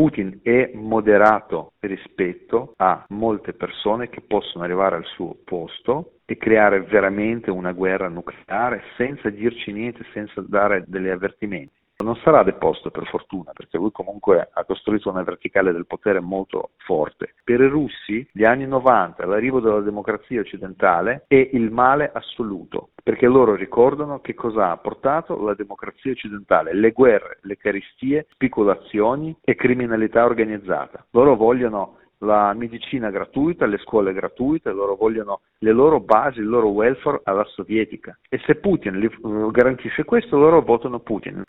Putin è moderato rispetto a molte persone che possono arrivare al suo posto e creare veramente una guerra nucleare senza dirci niente, senza dare degli avvertimenti. Non sarà deposto, per fortuna, perché lui comunque ha costruito una verticale del potere molto forte. Per i russi gli anni 90, l'arrivo della democrazia occidentale è il male assoluto, perché loro ricordano che cosa ha portato la democrazia occidentale: le guerre, le carestie, speculazioni e criminalità organizzata. Loro vogliono la medicina gratuita, le scuole gratuite, loro vogliono le loro basi, il loro welfare alla sovietica. E se Putin garantisce questo, loro votano Putin.